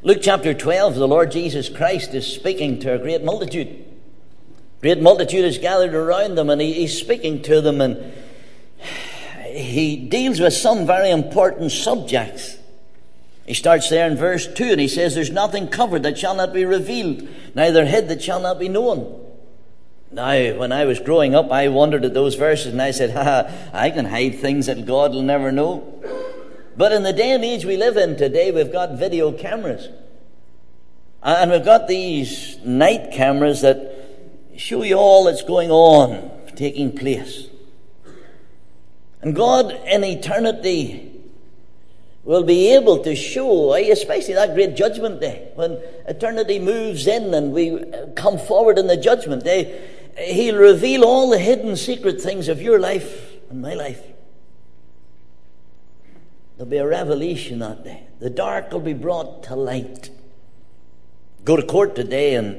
Luke chapter 12, the Lord Jesus Christ is speaking to a great multitude. Great multitude is gathered around them, and he's speaking to them, and he deals with some very important subjects. He starts there in verse 2, and he says, there's nothing covered that shall not be revealed, neither hid that shall not be known. Now, when I was growing up, I wondered at those verses, and I said, I can hide things that God will never know. But in the day and age we live in today, we've got video cameras. And we've got these night cameras that show you all that's going on, taking place. And God in eternity will be able to show, especially that great judgment day, when eternity moves in and we come forward in the judgment day, He'll reveal all the hidden secret things of your life and my life. There'll be a revelation that day. The dark will be brought to light. Go to court today and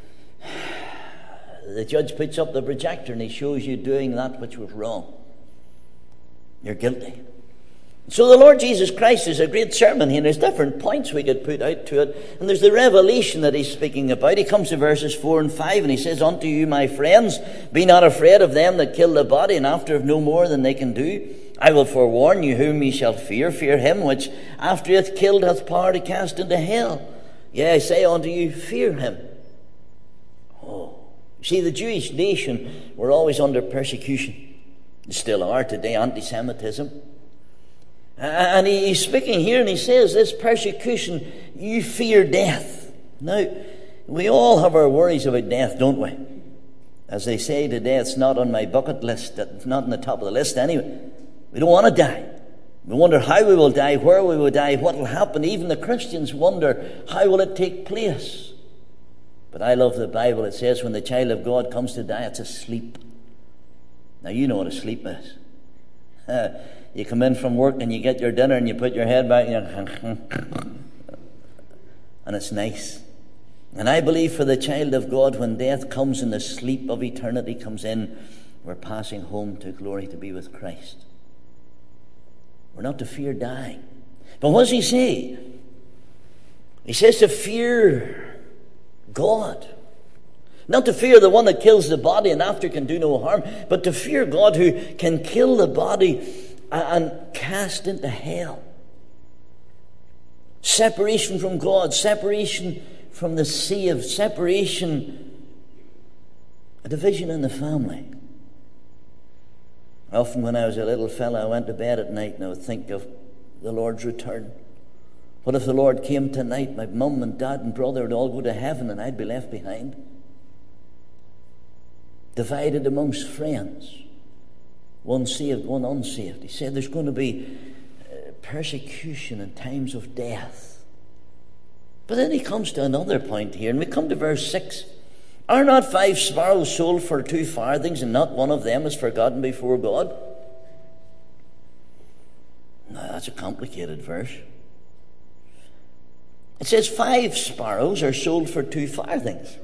the judge puts up the projector and he shows you doing that which was wrong. You're guilty. So the Lord Jesus Christ is a great sermon here, and there's different points we could put out to it. And there's the revelation that he's speaking about. He comes to verses 4 and 5, and he says, unto you, my friends, be not afraid of them that kill the body, and after have no more than they can do. I will forewarn you whom ye shall fear. Fear him which after he hath killed hath power to cast into hell. Yea, I say unto you, fear him. Oh, see, the Jewish nation were always under persecution. They still are today, anti-Semitism. And he's speaking here, and he says, this persecution, you fear death. Now, we all have our worries about death, don't we? As they say today, it's not on my bucket list. It's not on the top of the list anyway. We don't want to die. We wonder how we will die, where we will die, what will happen. Even the Christians wonder, how will it take place? But I love the Bible. It says when the child of God comes to die, it's asleep. Now, you know what asleep is. You come in from work and you get your dinner and you put your head back and it's nice. And I believe for the child of God, when death comes and the sleep of eternity comes in, we're passing home to glory to be with Christ. We're not to fear dying. But what does he say? He says to fear God. Not to fear the one that kills the body and after can do no harm, but to fear God who can kill the body and cast into hell. Separation from God, separation from the saved, separation, a division in the family. Often when I was a little fella, I went to bed at night and I would think of the Lord's return. What if the Lord came tonight? My mum and dad and brother would all go to heaven and I'd be left behind. Divided amongst friends. One saved, one unsaved. He said there's going to be persecution in times of death. But then he comes to another point here, and we come to verse 6. Are not 5 sparrows sold for 2 farthings, and not one of them is forgotten before God? Now, that's a complicated verse. It says 5 sparrows are sold for 2 farthings.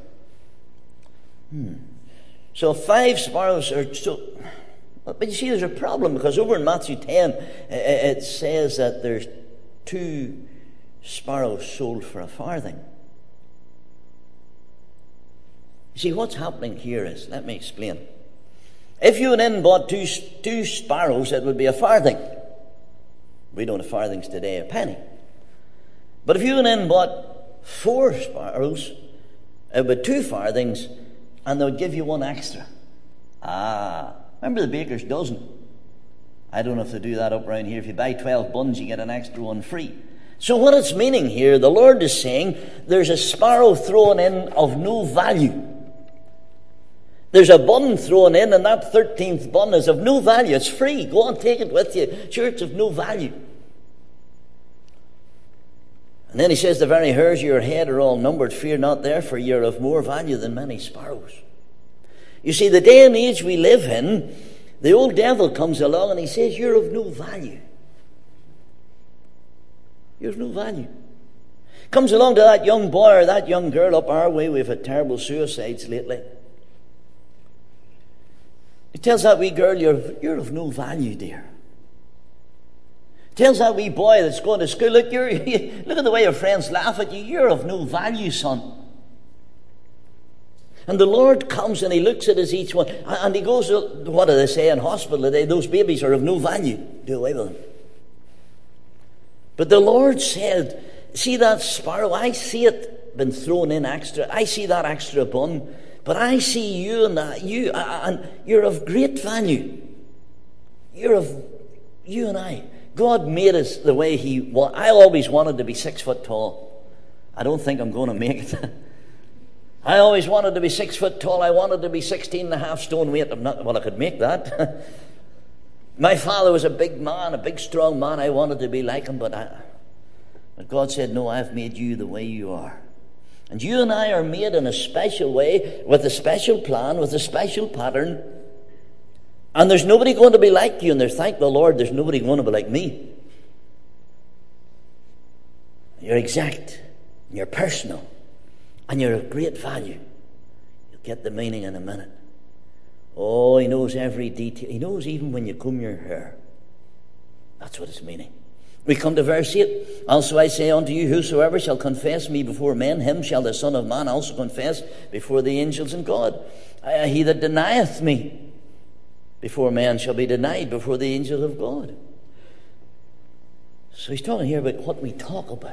So 5 sparrows are sold. But you see, there's a problem, because over in Matthew 10, it says that there's 2 sparrows sold for 1 farthing. You see, what's happening here is, let me explain. If you went in and bought two sparrows, it would be 1 farthing. We don't have farthings today, a penny. But if you went in and bought 4 sparrows, it would be 2 farthings, and they would give you 1 extra. Remember the baker's dozen? I don't know if they do that up around here. If you buy 12 buns, you get an extra 1 free. So what it's meaning here, the Lord is saying, there's a sparrow thrown in of no value. There's a bun thrown in, and that 13th bun is of no value. It's free. Go on, take it with you. Sure, it's of no value. And then he says, the very hairs of your head are all numbered. Fear not, therefore, you're of more value than many sparrows. You see, the day and age we live in, the old devil comes along and he says, you're of no value. You're of no value. Comes along to that young boy or that young girl up our way. We've had terrible suicides lately. He tells that wee girl, you're of no value, dear. Tells that wee boy that's going to school, look, look at the way your friends laugh at you. You're of no value, son. And the Lord comes and he looks at us each one. And he goes, what do they say in hospital today? Those babies are of no value. Do away with them. But the Lord said, see that sparrow? I see it been thrown in extra. I see that extra bun. But I see you and that. And you're of great value. You're of you and I. God made us the way He wanted. I always wanted to be 6 foot tall. I don't think I'm going to make it. I always wanted to be 6 foot tall. I wanted to be 16.5 stone weight. I could make that. My father was a big man, a big strong man. I wanted to be like him, but God said, no, I've made you the way you are. And you and I are made in a special way, with a special plan, with a special pattern. And there's nobody going to be like you. And thank the Lord, there's nobody going to be like me. You're exact. You're personal. And you're of great value. You'll get the meaning in a minute. Oh, He knows every detail. He knows even when you comb your hair. That's what it's meaning. We come to verse 8. Also I say unto you, whosoever shall confess me before men, him shall the Son of Man also confess before the angels in God. He that denieth me before men shall be denied before the angels of God. So he's talking here about what we talk about.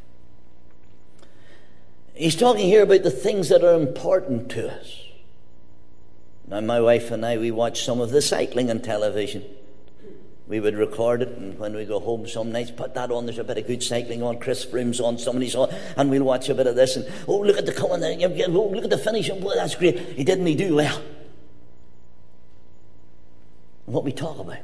He's talking here about the things that are important to us. Now, my wife and I, we watch some of the cycling on television. We would record it, and when we go home some nights, put that on. There's a bit of good cycling on. Chris Froome's on, somebody's on, and we'll watch a bit of this. And oh, look at the coming there! Oh, look at the finish! Boy, that's great. He do well. And what we talk about?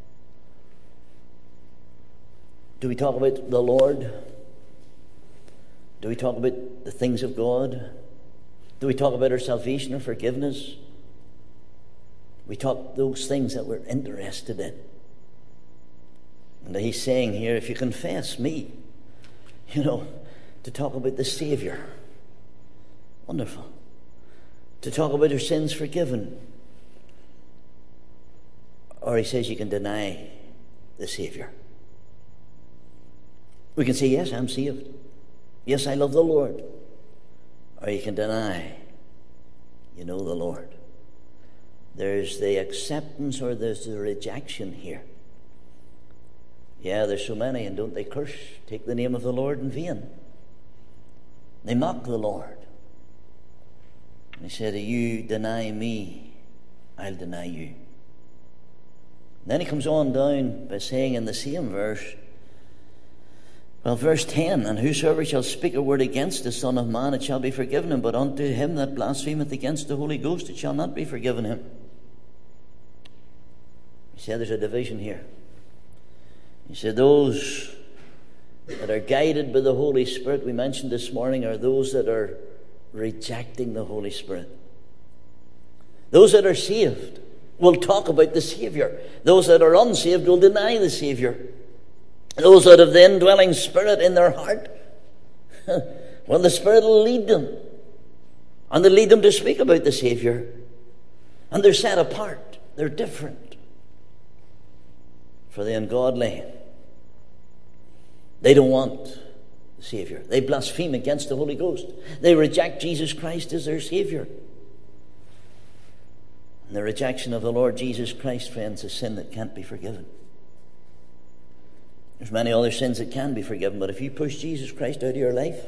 Do we talk about the Lord? Do we talk about the things of God? Do we talk about our salvation or forgiveness? We talk those things that we're interested in. And he's saying here, if you confess me, to talk about the Savior. Wonderful. To talk about your sins forgiven. Or he says you can deny the Savior. We can say, yes, I'm saved. Yes, I love the Lord. Or you can deny you know the Lord. There's the acceptance or there's the rejection here. Yeah, there's so many, and don't they curse, take the name of the Lord in vain. They mock the Lord. And he said, you deny me, I'll deny you. And then he comes on down by saying in the same verse, verse 10, and whosoever shall speak a word against the Son of Man, it shall be forgiven him, but unto him that blasphemeth against the Holy Ghost, it shall not be forgiven him. He said there's a division here. He said those that are guided by the Holy Spirit, we mentioned this morning, are those that are rejecting the Holy Spirit. Those that are saved will talk about the Savior. Those that are unsaved will deny the Savior. Those that have the indwelling Spirit in their heart, well, the Spirit will lead them. And they'll lead them to speak about the Savior. And they're set apart. They're different. For the ungodly, they don't want the Savior. They blaspheme against the Holy Ghost. They reject Jesus Christ as their Savior. And the rejection of the Lord Jesus Christ, friends, is sin that can't be forgiven. There's many other sins that can be forgiven, but if you push Jesus Christ out of your life,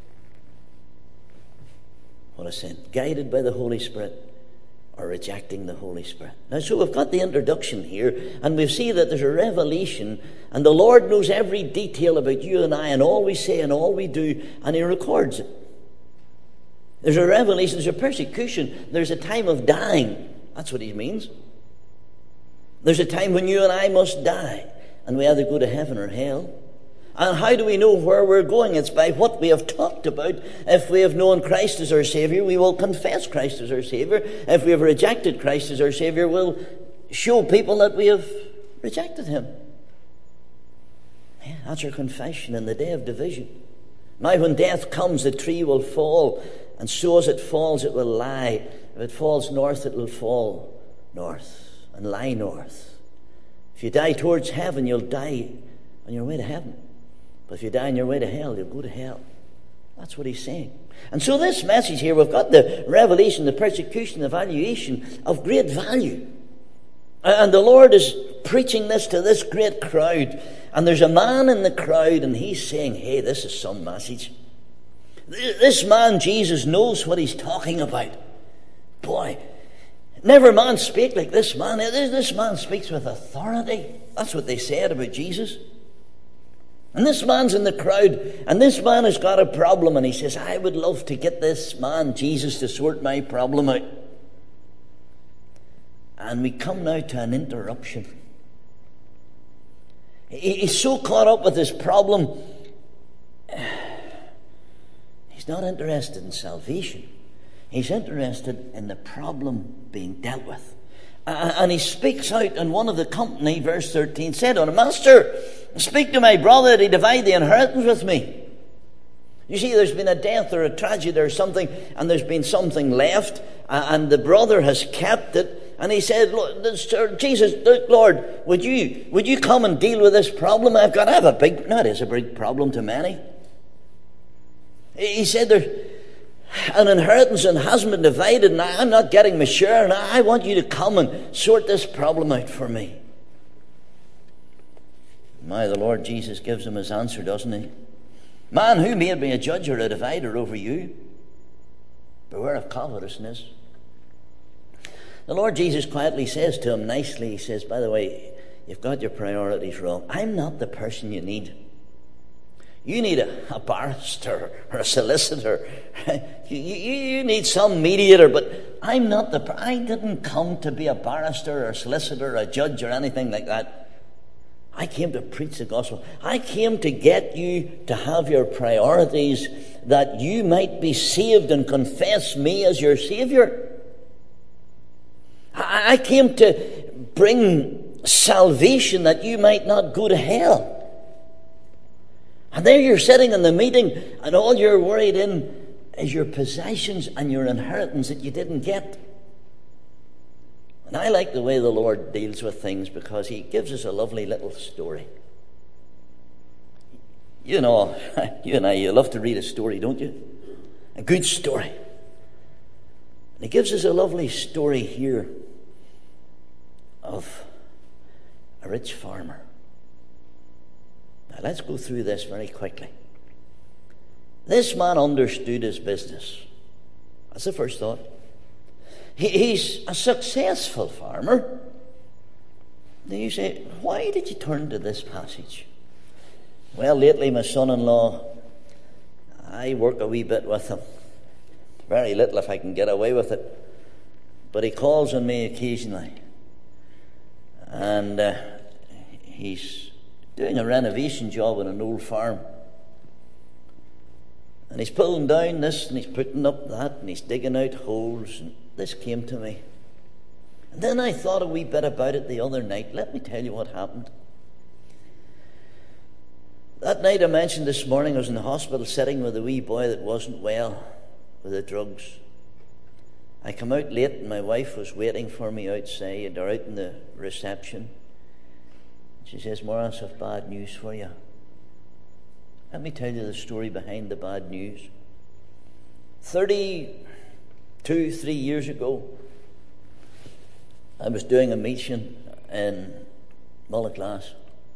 what a sin. Guided by the Holy Spirit or rejecting the Holy Spirit. Now, so we've got the introduction here, and we see that there's a revelation, and the Lord knows every detail about you and I, and all we say and all we do, and He records it. There's a revelation, there's a persecution, there's a time of dying. That's what He means. There's a time when you and I must die, and we either go to heaven or hell. And how do we know where we're going? It's by what we have talked about. If we have known Christ as our Savior, we will confess Christ as our Savior. If we have rejected Christ as our Savior, we'll show people that we have rejected Him. Yeah, that's our confession in the day of division. Now when death comes, the tree will fall, and so as it falls, it will lie. If it falls north, it will fall north and lie north. If you die towards heaven, you'll die on your way to heaven. But if you die on your way to hell, you'll go to hell. That's what he's saying. And so this message here, we've got the revelation, the persecution, the valuation of great value. And the Lord is preaching this to this great crowd. And there's a man in the crowd, and he's saying, hey, this is some message. This man, Jesus, knows what he's talking about. Boy, never man spake like this man. This man speaks with authority. That's what they said about Jesus. And this man's in the crowd, and this man has got a problem, and he says, I would love to get this man, Jesus, to sort my problem out. And we come now to an interruption. He's so caught up with his problem, he's not interested in salvation. He's interested in the problem being dealt with. And he speaks out, and one of the company, verse 13, said unto him, Master, speak to my brother that he divide the inheritance with me. You see, there's been a death or a tragedy or something, and there's been something left, and the brother has kept it. And he said, Jesus, Lord, would you come and deal with this problem I've got? It is a big problem to many. He said, there's an inheritance and hasn't been divided, and I'm not getting my share, and I want you to come and sort this problem out for me. My, the Lord Jesus gives him his answer, doesn't he? Man, who made me a judge or a divider over you? Beware of covetousness. The Lord Jesus quietly says to him nicely, he says, by the way, you've got your priorities wrong. I'm not the person you need. You need a barrister or a solicitor. You need some mediator, but I'm not I didn't come to be a barrister or a solicitor or a judge or anything like that. I came to preach the gospel. I came to get you to have your priorities, that you might be saved and confess me as your Savior. I came to bring salvation that you might not go to hell. And there you're sitting in the meeting, and all you're worried in is your possessions and your inheritance that you didn't get. And I like the way the Lord deals with things, because he gives us a lovely little story. You know, you and I, you love to read a story, don't you? A good story. And he gives us a lovely story here of a rich farmer. Now let's go through this very quickly. This man understood his business. That's the first thought. He's a successful farmer. Then you say, why did you turn to this passage? Well, lately my son-in-law, I work a wee bit with him. Very little if I can get away with it. But he calls on me occasionally. And he's doing a renovation job on an old farm. And he's pulling down this, and he's putting up that, and he's digging out holes, and this came to me. And then I thought a wee bit about it the other night. Let me tell you what happened. That night I mentioned this morning, I was in the hospital sitting with a wee boy that wasn't well with the drugs. I come out late, and my wife was waiting for me outside, or out in the reception. She says, Maurice, I have bad news for you. Let me tell you the story behind the bad news. 3 years ago, I was doing a mission in Mullaglass.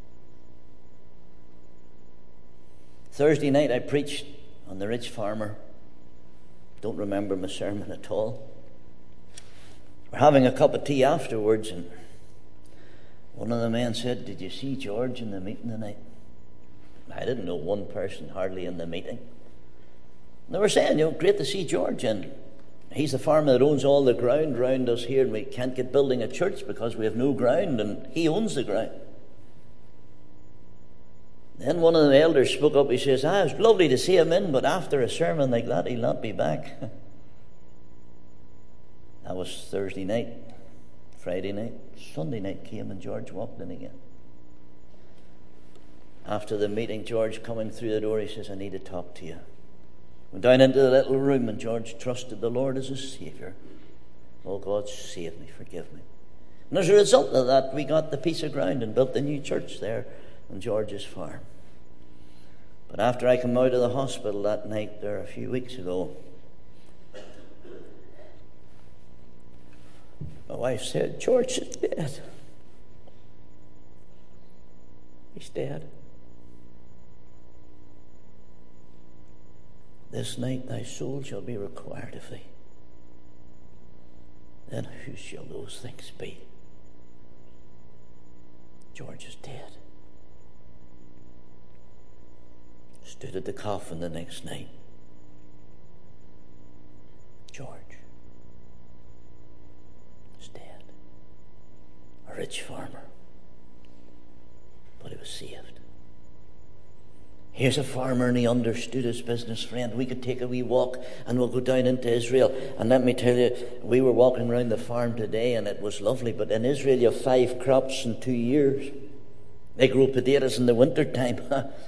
Thursday night I preached on the rich farmer. Don't remember my sermon at all. We're having a cup of tea afterwards, and one of the men said, did you see George in the meeting tonight? I didn't know one person hardly in the meeting. And they were saying, great to see George, and he's the farmer that owns all the ground round us here, and we can't get building a church because we have no ground, and he owns the ground. Then one of the elders spoke up. He says, it's lovely to see him in, but after a sermon like that, he'll not be back. That was Thursday night. Friday night, Sunday night came, and George walked in again. After the meeting, George coming through the door, he says, I need to talk to you. Went down into the little room, and George trusted the Lord as his Saviour. Oh, God, save me, forgive me. And as a result of that, we got the piece of ground and built the new church there on George's farm. But after I came out of the hospital that night there a few weeks ago, my wife said, "George is dead. He's dead. This night thy soul shall be required of thee. Then whose shall those things be?" George is dead. Stood at the coffin the next night. George is dead. A rich farmer. But he was saved. Here's a farmer, and he understood his business, friend. We could take a wee walk and we'll go down into Israel. And let me tell you, we were walking around the farm today and it was lovely. But in Israel you have 5 crops in 2 years. They grow potatoes in the winter time.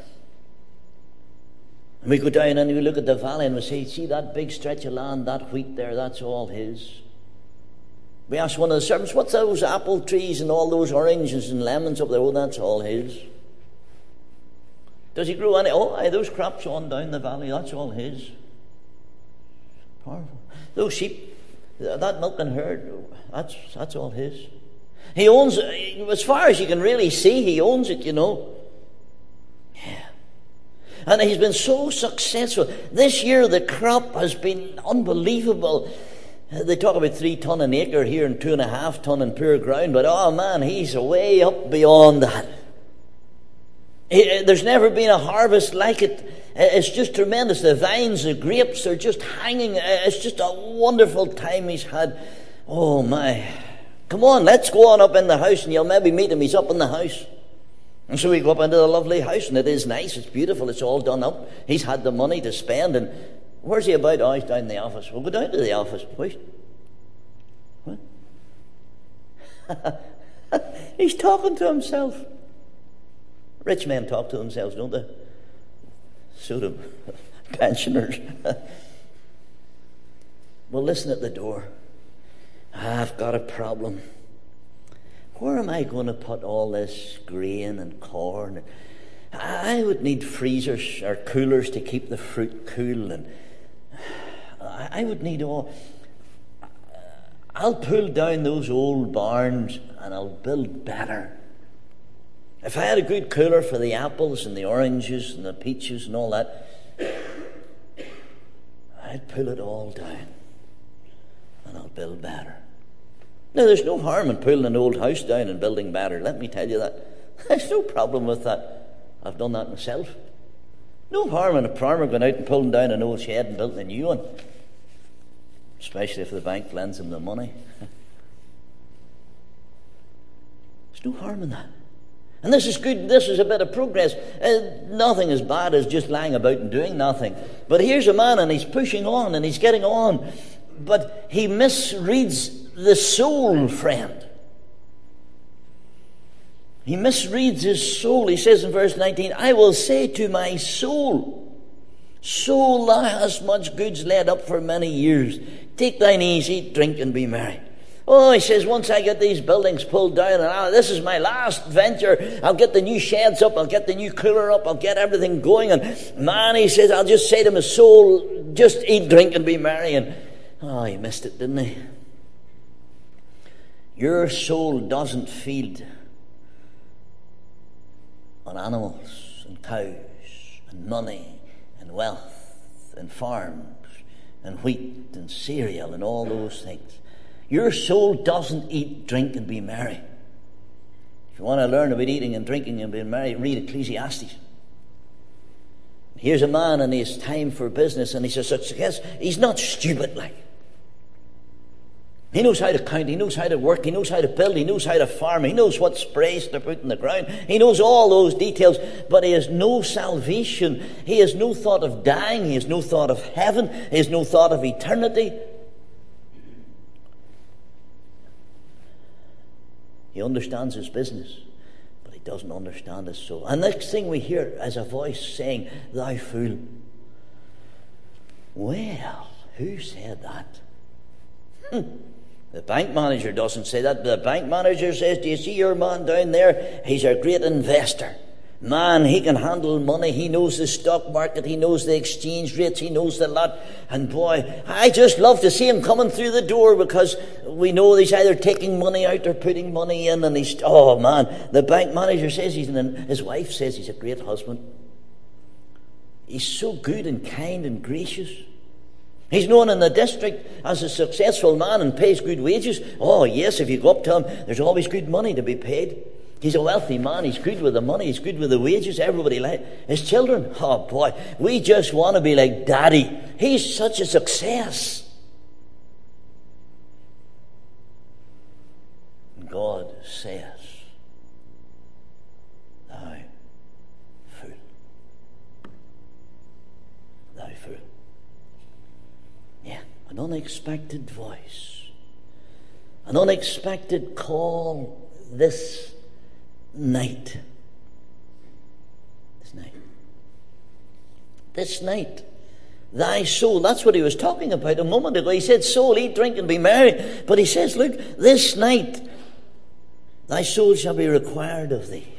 And we go down and we look at the valley and we say, "See that big stretch of land, that wheat there, that's all his." We asked one of the servants, "What's those apple trees and all those oranges and lemons up there?" "Oh, that's all his." "Does he grow any?" "Oh, aye, those crops on down the valley, that's all his." Powerful. "Those sheep, that milking herd, that's all his." He owns, as far as you can really see, he owns it, you know. Yeah. And he's been so successful. This year the crop has been unbelievable. They talk about 3 ton an acre here and 2.5 ton in poor ground, but oh man, he's way up beyond that. There's never been a harvest like it. It's just tremendous. The vines, the grapes are just hanging. It's just a wonderful time he's had. Oh my. Come on, let's go on up in the house and you'll maybe meet him. He's up in the house. And so we go up into the lovely house, and it is nice, it's beautiful, it's all done up. He's had the money to spend, and where's he about? Oh, he's down in the office. We'll go down to the office. Wait. What? He's talking to himself. Rich men talk to themselves, don't they? So do pensioners. Well, listen at the door. I've got a problem. Where am I going to put all this grain and corn? I would need freezers or coolers to keep the fruit cool, and I would need all. I'll pull down those old barns and I'll build better. If I had a good cooler for the apples and the oranges and the peaches and all that, I'd pull it all down and I'll build better. Now, there's no harm in pulling an old house down and building better. Let me tell you that. There's no problem with that. I've done that myself. No harm in a farmer going out and pulling down an old shed and building a new one. Especially if the bank lends him the money. There's no harm in that. And this is good. This is a bit of progress. Nothing as bad as just lying about and doing nothing. But here's a man and he's pushing on and he's getting on. But he misreads the soul, friend. He misreads his soul. He says in verse 19, "I will say to my soul, soul, thou hast much goods laid up for many years. Take thine ease, eat, drink, and be merry." Oh, he says, once I get these buildings pulled down, and this is my last venture, I'll get the new sheds up, I'll get the new cooler up, I'll get everything going. And man, he says, I'll just say to my soul, just eat, drink, and be merry. And oh, he missed it, didn't he? Your soul doesn't feed on animals and cows and money and wealth and farms and wheat and cereal and all those things. Your soul doesn't eat, drink, and be merry. If you want to learn about eating and drinking and being merry, read Ecclesiastes. Here's a man and he has time for business, and he says, he's not stupid like. He knows how to count, he knows how to work, he knows how to build, he knows how to farm, he knows what sprays to put in the ground, he knows all those details, but he has no salvation. He has no thought of dying, he has no thought of heaven, he has no thought of eternity. He understands his business, but he doesn't understand his soul. And next thing we hear is a voice saying, "Thou fool." Well, who said that? The bank manager doesn't say that. The bank manager says, "Do you see your man down there? He's a great investor. Man, he can handle money. He knows the stock market. He knows the exchange rates. He knows the lot. And boy, I just love to see him coming through the door, because we know he's either taking money out or putting money in. And oh man, the bank manager says his wife says he's a great husband. He's so good and kind and gracious. He's known in the district as a successful man and pays good wages. Oh yes, if you go up to him, there's always good money to be paid. He's a wealthy man. He's good with the money. He's good with the wages. Everybody likes his children. Oh boy, we just want to be like Daddy. He's such a success. And God says, "Thou fool, thou fool." Yeah, an unexpected voice, an unexpected call this night. This night, thy soul. That's what he was talking about a moment ago. He said, soul, eat, drink, and be merry. But he says, look, this night, thy soul shall be required of thee.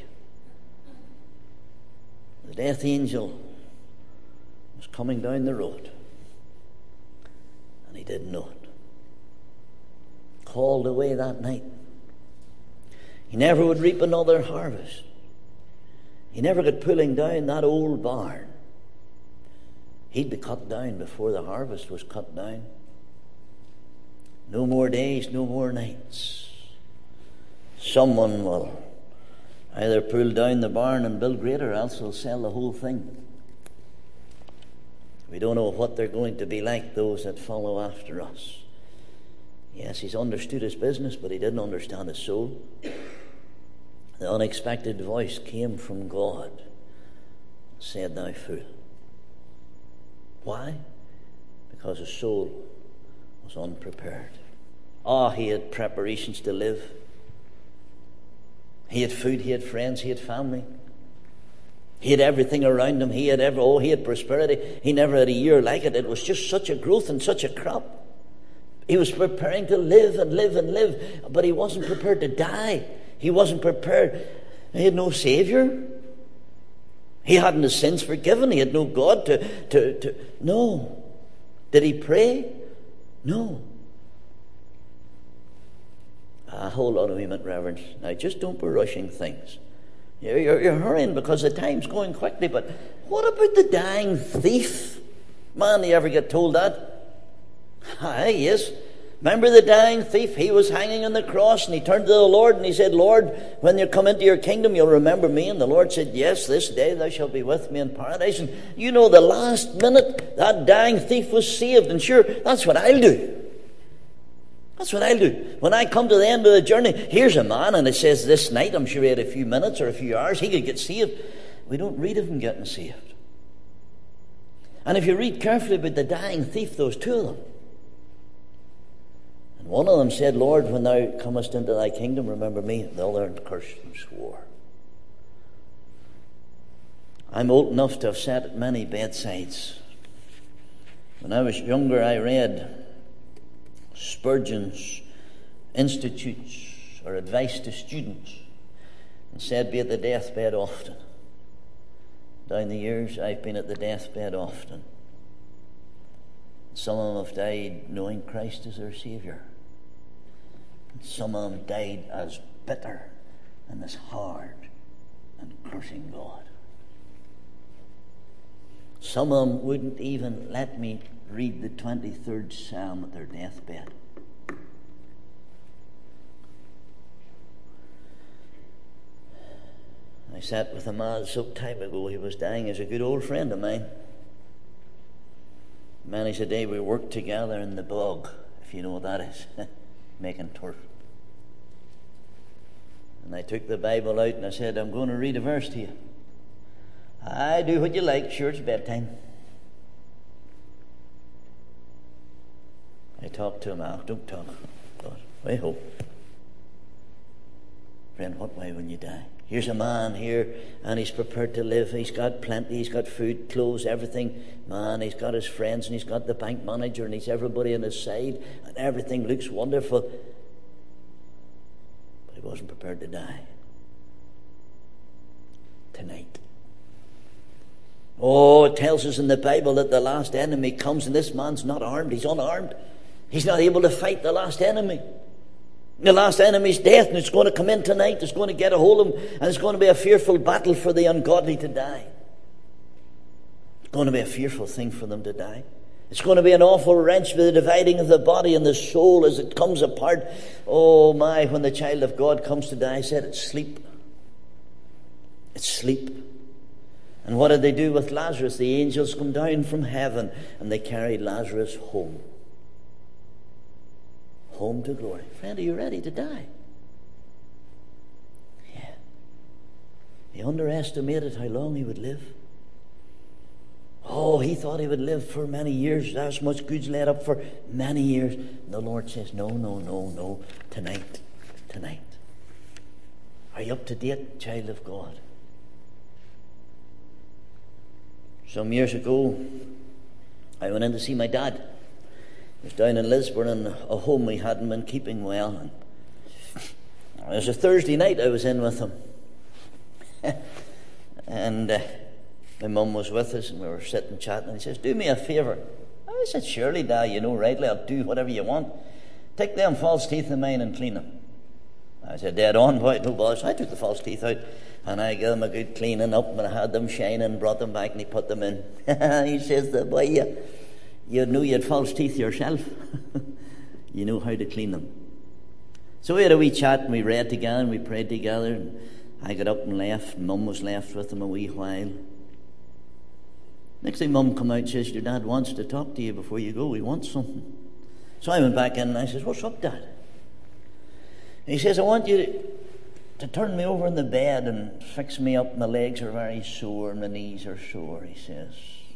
The death angel was coming down the road, and he didn't know it. Called away that night. He never would reap another harvest. He never got pulling down that old barn. He'd be cut down before the harvest was cut down. No more days, no more nights. Someone will either pull down the barn and build greater, or else they'll sell the whole thing. We don't know what they're going to be like, those that follow after us. Yes, he's understood his business, but he didn't understand his soul. The unexpected voice came from God. Said, thou fool. Why? Because his soul was unprepared. He had preparations to live. He had food, he had friends, he had family. He had everything around him. He had prosperity. He never had a year like it. It was just such a growth and such a crop. He was preparing to live and live and live, but he wasn't prepared to die. He wasn't prepared. He had no Savior. He hadn't his sins forgiven. He had no God to no. Did he pray? No. Hold on a moment, Reverend. Now, just don't be rushing things. You're hurrying because the time's going quickly, but what about the dying thief? Man, do you ever get told that? Yes. Remember the dying thief? He was hanging on the cross, and he turned to the Lord and he said, Lord, when you come into your kingdom, you'll remember me. And the Lord said, yes, this day thou shalt be with me in paradise. And you know, the last minute, that dying thief was saved. And sure, that's what I'll do. That's what I'll do. When I come to the end of the journey, here's a man, and it says this night, I'm sure he had a few minutes or a few hours, he could get saved. We don't read of him getting saved. And if you read carefully about the dying thief, there was two of them. And one of them said, Lord, when thou comest into thy kingdom, remember me. And the other cursed and swore. I'm old enough to have sat at many bedsides. When I was younger, I read Spurgeon's Institutes or Advice to Students, and said, be at the deathbed often. Down the years, I've been at the deathbed often. Some of them have died knowing Christ as their Saviour. And some of them died as bitter and as hard and cursing God. Some of them wouldn't even let me read the 23rd Psalm at their deathbed. I sat with a man some time ago. He was dying. He's a good old friend of mine. Many's a day we worked together in the bog, if you know what that is, making turf. And I took the Bible out and I said, I'm going to read a verse to you. I do what you like, sure, it's bedtime. I talked to him. Don't talk. I hope. Friend, what way when you die? Here's a man here, and he's prepared to live. He's got plenty. He's got food, clothes, everything. Man, he's got his friends, and he's got the bank manager, and he's everybody on his side, and everything looks wonderful. But he wasn't prepared to die. tonight. Oh, it tells us in the Bible that the last enemy comes, and this man's not armed. He's unarmed. He's not able to fight the last enemy. The last enemy's death, and it's going to come in tonight. It's going to get a hold of him, and it's going to be a fearful battle for the ungodly to die. It's going to be a fearful thing for them to die. It's going to be an awful wrench with the dividing of the body and the soul as it comes apart. Oh my, when the child of God comes to die, I said it's sleep. It's sleep. And what did they do with Lazarus? The angels come down from heaven and they carried Lazarus home. Home to glory. Friend, are you ready to die? Yeah. He underestimated how long he would live. Oh, he thought he would live for many years. That's much good's laid up for many years. And the Lord says, no. Tonight. Are you up to date, child of God? Some years ago, I went in to see my dad. He was down in Lisburn in a home we hadn't been keeping well. And it was a Thursday night I was in with him. And my mum was with us and we were sitting chatting. And he says, do me a favour. I said, surely, Dad, you know rightly, I'll do whatever you want. Take them false teeth of mine and clean them. I said, dead on, boy, no bother. So I took the false teeth out and I gave them a good cleaning up and I had them shining, brought them back and he put them in. He says, boy, you knew you had false teeth yourself. You know how to clean them. So we had a wee chat and we read together and we prayed together. And I got up and left. Mum was left with him a wee while. Next thing Mum come out and says, your dad wants to talk to you before you go. He wants something. So I went back in and I says, what's up, Dad? And he says, I want you to turn me over in the bed and fix me up. My legs are very sore and my knees are sore, he says.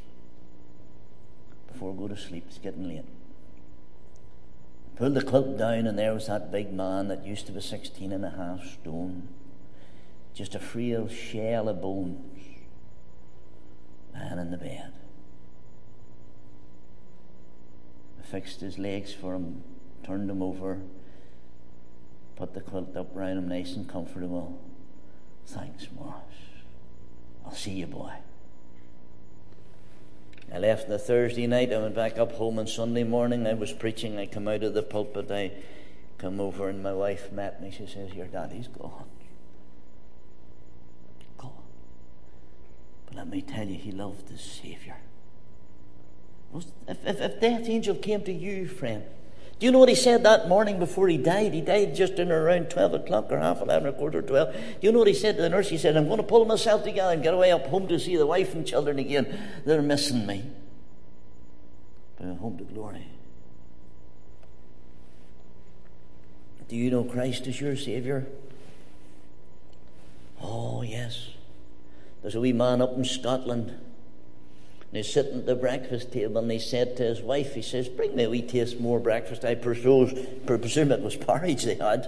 Before I go to sleep, it's getting late. Pulled the quilt down and there was that big man that used to be 16.5 stone. Just a frail shell of bones. Lying in the bed. I fixed his legs for him, turned him over, put the quilt up around him nice and comfortable. Thanks, Morris. I'll see you, boy. I left on the Thursday night. I went back up home on Sunday morning. I was preaching. I come out of the pulpit. I come over and my wife met me. She says, your daddy's gone. Gone. But let me tell you, he loved his Saviour. If death angel came to you, friend, do you know what he said that morning before he died? He died just in around 12 o'clock or half 11 or quarter 12. Do you know what he said to the nurse? He said, I'm going to pull myself together and get away up home to see the wife and children again. They're missing me. But I'm home to glory. Do you know Christ is your Saviour? Oh, yes. There's a wee man up in Scotland. And he's sitting at the breakfast table and he said to his wife, he says, bring me a wee taste more breakfast. I presume it was porridge they had.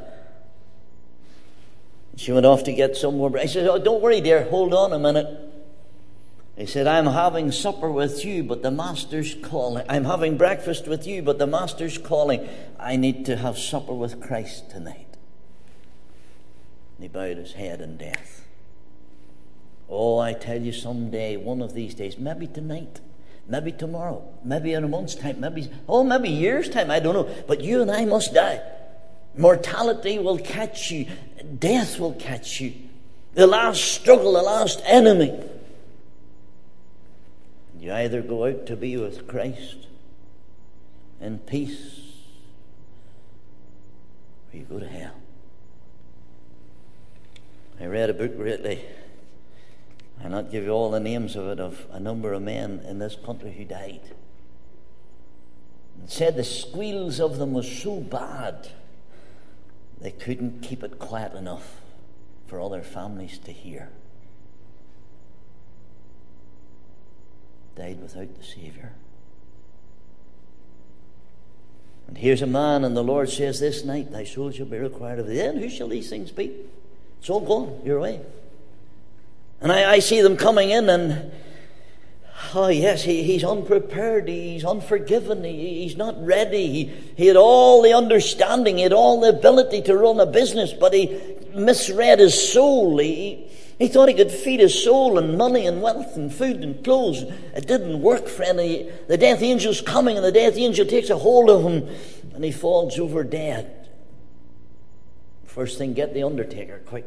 And she went off to get some more breakfast. He says, oh, don't worry, dear, hold on a minute. He said, I'm having supper with you, but the master's calling. I'm having breakfast with you, but the master's calling. I need to have supper with Christ tonight. And he bowed his head in death. Oh, I tell you, someday, one of these days, maybe tonight, maybe tomorrow, maybe in a month's time, maybe years' time, I don't know. But you and I must die. Mortality will catch you. Death will catch you. The last struggle, the last enemy. You either go out to be with Christ in peace, or you go to hell. I read a book lately. I'll not give you all the names of it, of a number of men in this country who died. It said the squeals of them was so bad they couldn't keep it quiet enough for other families to hear. Died without the Saviour. And here's a man, and the Lord says this night, thy soul shall be required of thee. Then who shall these things be? It's all gone your way. And I see them coming in and, oh yes, he's unprepared, he's unforgiven, he's not ready. He had all the understanding, he had all the ability to run a business, but he misread his soul. He He thought he could feed his soul and money and wealth and food and clothes. It didn't work, friend. The death angel's coming, and the death angel takes a hold of him, and he falls over dead. First thing, get the undertaker, quick.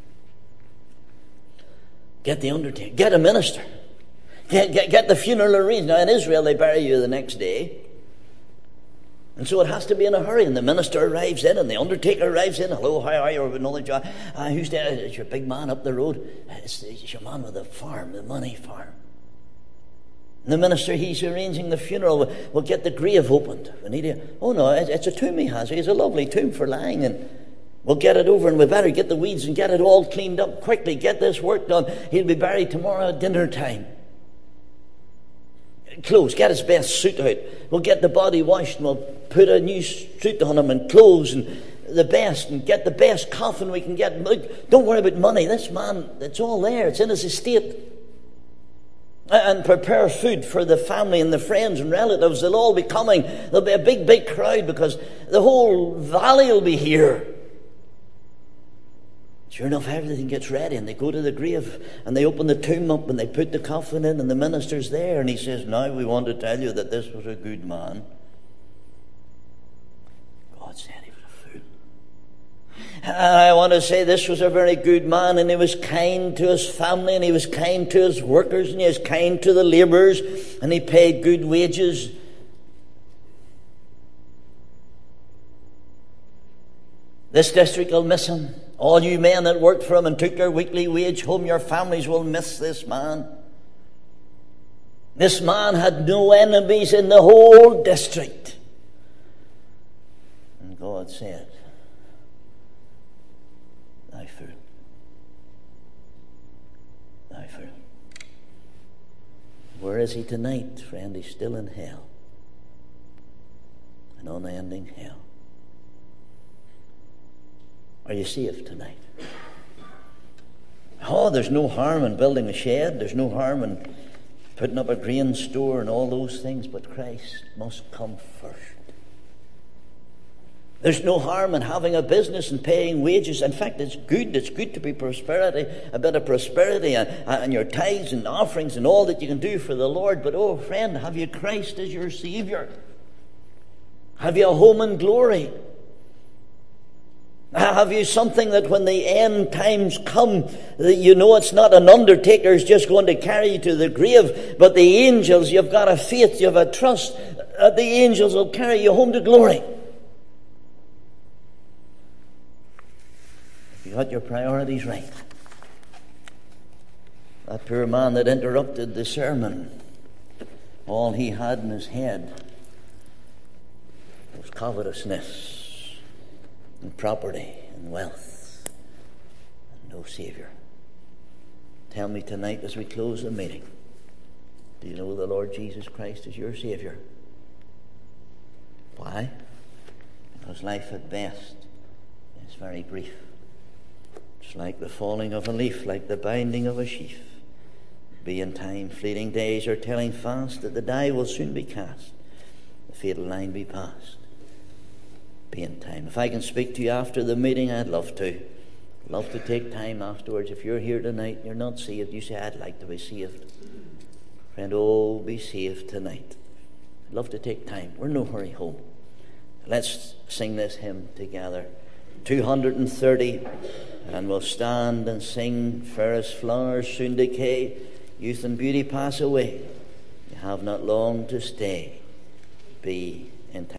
Get the undertaker. Get a minister. Get the funeral arranged. Now, in Israel, they bury you the next day. And so it has to be in a hurry. And the minister arrives in, and the undertaker arrives in. Hello, how are you? Another job. Who's there? It's your big man up the road. It's your man with the farm, the money farm. And the minister, he's arranging the funeral. We'll get the grave opened. We need to, oh no, it's a tomb he has. It's a lovely tomb for lying in. We'll get it over, and we better get the weeds and get it all cleaned up quickly. Get this work done. He'll be buried tomorrow at dinner time. Clothes, get his best suit out. We'll get the body washed, and we'll put a new suit on him, and clothes, and the best, and get the best coffin we can get. Look, don't worry about money. This man, it's all there. It's in his estate. And prepare food for the family and the friends and relatives. They'll all be coming. There'll be a big, big crowd because the whole valley will be here. Sure enough, everything gets ready, and they go to the grave, and they open the tomb up, and they put the coffin in, and the minister's there, and he says, now we want to tell you that this was a good man. God said he was a fool. I want to say this was a very good man, and he was kind to his family, and he was kind to his workers, and he was kind to the labourers, and he paid good wages. This district will miss him. All you men that worked for him and took their weekly wage home, your families will miss this man. This man had no enemies in the whole district. And God said, thou fool. Thou fool. Where is he tonight, friend? He's still in hell. An unending hell. Are you saved tonight? Oh, there's no harm in building a shed. There's no harm in putting up a grain store and all those things, but Christ must come first. There's no harm in having a business and paying wages. In fact, it's good. It's good to be prosperity, a bit of prosperity, and your tithes and offerings and all that you can do for the Lord. But oh, friend, have you Christ as your Savior? Have you a home in glory? Have you something that when the end times come, that you know it's not an undertaker who's just going to carry you to the grave, but the angels, you've got a faith, you have a trust that the angels will carry you home to glory. You got your priorities right. That poor man that interrupted the sermon, all he had in his head was covetousness and property and wealth and no Savior. Tell me tonight as we close the meeting, do you know the Lord Jesus Christ is your Savior? Why? Because life at best is very brief. It's like the falling of a leaf, like the binding of a sheaf. Be in time, fleeting days are telling fast that the die will soon be cast, the fatal line be passed. Be in time. If I can speak to you after the meeting, I'd love to. Love to take time afterwards. If you're here tonight and you're not saved, you say, I'd like to be saved. Friend, oh, be saved tonight. I'd love to take time. We're in no hurry home. Let's sing this hymn together. 230, and we'll stand and sing. Fairest flowers soon decay, youth and beauty pass away. You have not long to stay. Be in time.